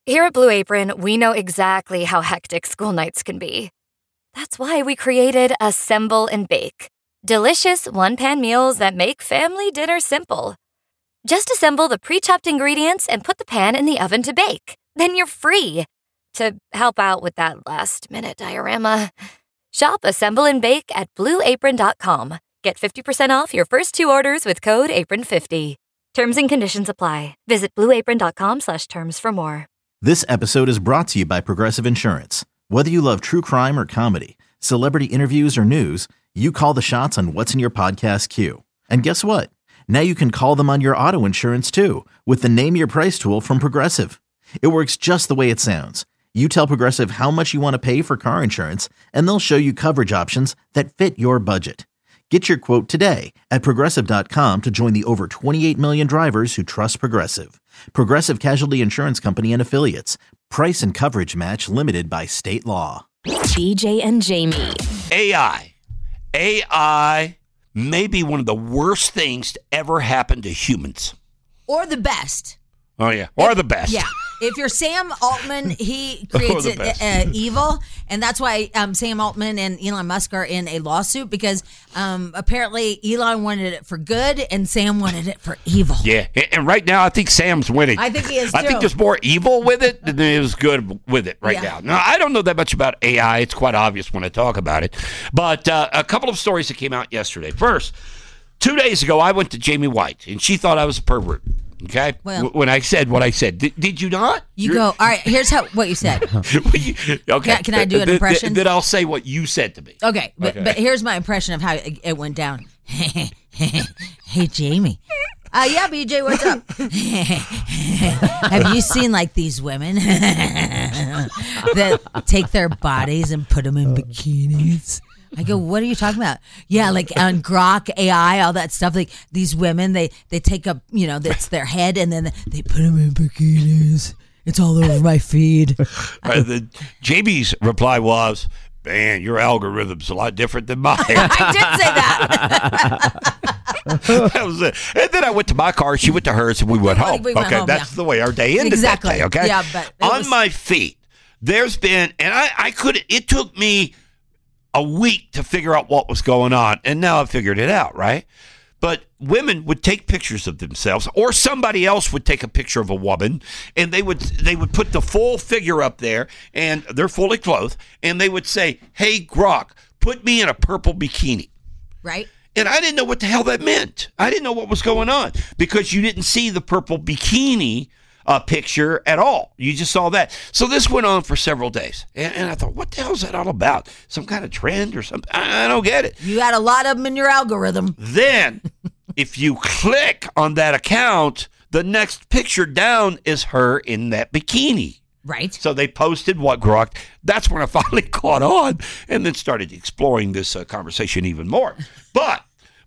Here at Blue Apron, we know exactly how hectic school nights can be. That's why we created Assemble and Bake. Delicious one-pan meals that make family dinner simple. Just assemble the pre-chopped ingredients and put the pan in the oven to bake. Then you're free to help out with that last-minute diorama. Shop Assemble and Bake at BlueApron.com. Get 50% off your first 2 orders with code APRON50. Terms and conditions apply. Visit BlueApron.com/terms for more. This episode is brought to you by Progressive Insurance. Whether you love true crime or comedy, celebrity interviews or news, you call the shots on what's in your podcast queue. And guess what? Now you can call them on your auto insurance too with the Name Your Price tool from Progressive. It works just the way it sounds. You tell Progressive how much you want to pay for car insurance, and they'll show you coverage options that fit your budget. Get your quote today at Progressive.com to join the over 28 million drivers who trust Progressive. Progressive Casualty Insurance Company and Affiliates. Price and coverage match limited by state law. BJ and Jamie. AI may be one of the worst things to ever happen to humans. Or the best. Oh, yeah. Or the best. Yeah. If you're Sam Altman, he creates evil. And that's why Sam Altman and Elon Musk are in a lawsuit because apparently Elon wanted it for good and Sam wanted it for evil. Yeah. And right now, I think Sam's winning. I think he is, too. I think there's more evil with it than there is good with it right now. Now, I don't know that much about AI. It's quite obvious when I talk about it. But a couple of stories that came out yesterday. First, 2 days ago, I went to Jamie White, and she thought I was a pervert. Okay. Well, when I said what I said, did you not? Go. All right. Here's what you said. Okay. Can I do an impression? Then I'll say what you said to me. Okay. But here's my impression of how it went down. Hey, Jamie. Yeah, BJ, what's up? Have you seen like these women that take their bodies and put them in bikinis? I go, what are you talking about? Yeah, like on Grok, AI, all that stuff. Like these women, they take up, that's their head, and then they put them in bikinis. It's all over my feed. Jamie's reply was, man, your algorithm's a lot different than mine. I did say that. That was it. And then I went to my car, she went to hers, and we went home. That's the way our day ended that day, okay? Yeah, but on my feet, there's been, and I couldn't, it took me a week to figure out what was going on, and now I figured it out, right? But women would take pictures of themselves, or somebody else would take a picture of a woman, and they would put the full figure up there, and they're fully clothed, and they would say, "Hey, Grok, put me in a purple bikini." Right. And I didn't know what the hell that meant. I didn't know what was going on because you didn't see the purple bikini picture at all. You just saw that. So this went on for several days. And I thought, what the hell is that all about? Some kind of trend or something? I don't get it. You had a lot of them in your algorithm. Then, if you click on that account, the next picture down is her in that bikini. Right. So they posted what Grok. That's when I finally caught on and then started exploring this conversation even more. But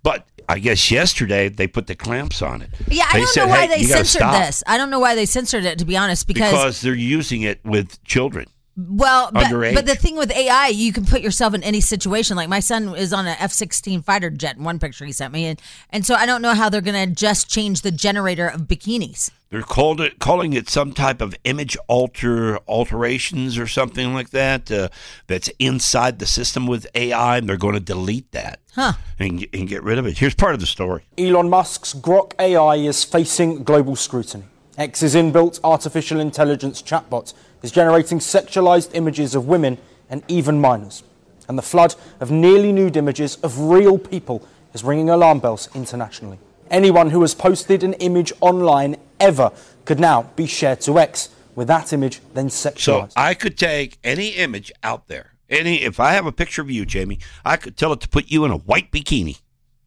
I guess yesterday they put the clamps on it. Yeah, I don't know why they censored this. I don't know why they censored it, to be honest, because they're using it with children. Well, but the thing with AI, you can put yourself in any situation. Like my son is on an F-16 fighter jet in one picture he sent me, and so I don't know how they're going to just change the generator of bikinis. They're calling it some type of image alterations or something like that. That's inside the system with AI, and they're going to delete that and get rid of it. Here's part of the story. Elon Musk's Grok AI is facing global scrutiny. X's inbuilt artificial intelligence chatbot is generating sexualized images of women and even minors. And the flood of nearly nude images of real people is ringing alarm bells internationally. Anyone who has posted an image online ever could now be shared to X, with that image then sexualized. So I could take any image out there. If I have a picture of you, Jamie, I could tell it to put you in a white bikini,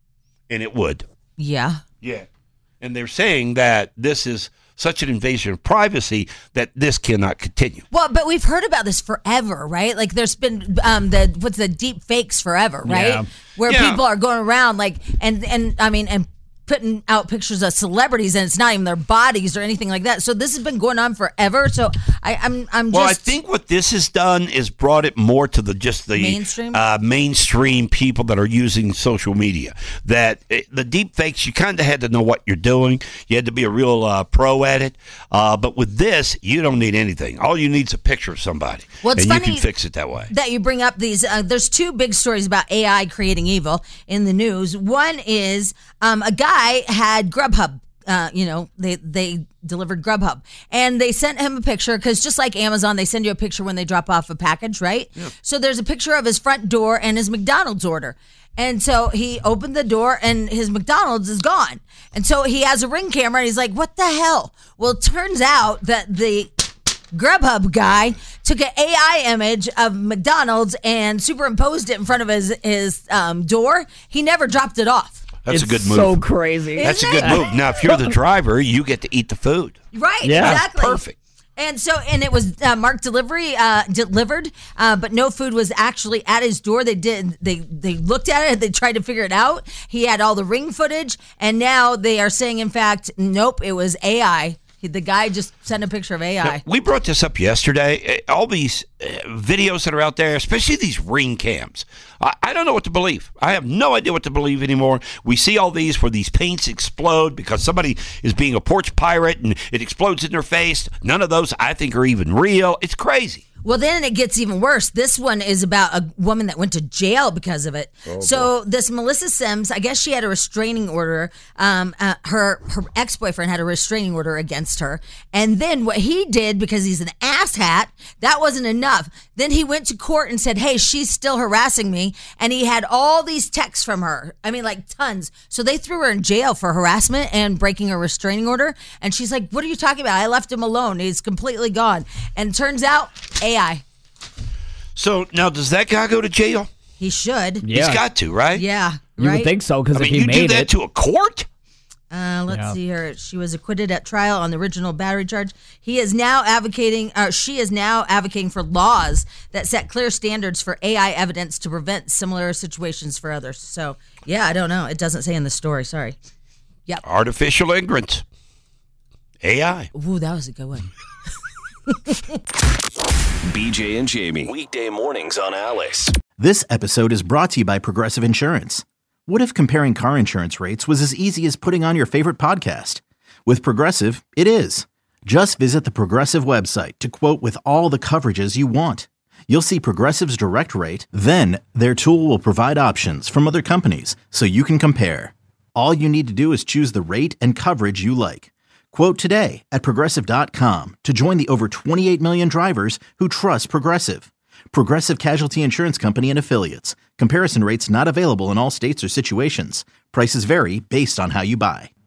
and it would. Yeah. Yeah. And they're saying that this is such an invasion of privacy that this cannot continue. Well, but we've heard about this forever, right? Like there's been the deep fakes forever, right? Yeah. Where people are going around and putting out pictures of celebrities, and it's not even their bodies or anything like that. So this has been going on forever. So I'm Well, I just think what this has done is brought it more to the Mainstream? mainstream people that are using social media. That the deep fakes, you kind of had to know what you're doing. You had to be a real pro at it. But with this, you don't need anything. All you need is a picture of somebody, Well, it's and you funny can fix it that way. that you bring up these. There's two big stories about AI creating evil in the news. One is a guy had Grubhub. They delivered Grubhub, and they sent him a picture because just like Amazon, they send you a picture when they drop off a package, right? Yeah. So there's a picture of his front door and his McDonald's order. And so he opened the door and his McDonald's is gone. And so he has a Ring camera and he's like, what the hell? Well, it turns out that the Grubhub guy took an AI image of McDonald's and superimposed it in front of his door. He never dropped it off. That's a good move. So crazy. That's a good move. Now, if you're the driver, you get to eat the food. Right, Yeah. exactly. Perfect. And it was marked delivery, delivered, but no food was actually at his door. They looked at it, they tried to figure it out. He had all the Ring footage, and now they are saying, in fact, nope, it was AI. The guy just sent a picture of AI. Now, we brought this up yesterday. All these videos that are out there, especially these Ring cams. I don't know what to believe. I have no idea what to believe anymore. We see all these where these paints explode because somebody is being a porch pirate and it explodes in their face. None of those I think are even real. It's crazy. Well, then it gets even worse. This one is about a woman that went to jail because of it. So this Melissa Sims, I guess she had a restraining order. Her ex-boyfriend had a restraining order against her. And then what he did, because he's an asshat, that wasn't enough. Then he went to court and said, hey, she's still harassing me. And he had all these texts from her. I mean, like tons. So they threw her in jail for harassment and breaking a restraining order. And she's like, what are you talking about? I left him alone. He's completely gone. And turns out, AI. So now, does that guy go to jail? He should. Yeah. He's got to, right? Yeah. You right? would think so, because I if mean, he you do made that it. to a court? Let's see here. She was acquitted at trial on the original battery charge. She is now advocating for laws that set clear standards for AI evidence to prevent similar situations for others. So, yeah, I don't know. It doesn't say in the story. Sorry. Yep. Artificial ignorance. AI. Ooh, that was a good one. BJ and Jamie. Weekday mornings on Alice. This episode is brought to you by Progressive Insurance. What if comparing car insurance rates was as easy as putting on your favorite podcast? With Progressive, it is. Just visit the Progressive website to quote with all the coverages you want. You'll see Progressive's direct rate, then their tool will provide options from other companies so you can compare. All you need to do is choose the rate and coverage you like. Quote today at Progressive.com to join the over 28 million drivers who trust Progressive. Progressive Casualty Insurance Company and Affiliates. Comparison rates not available in all states or situations. Prices vary based on how you buy.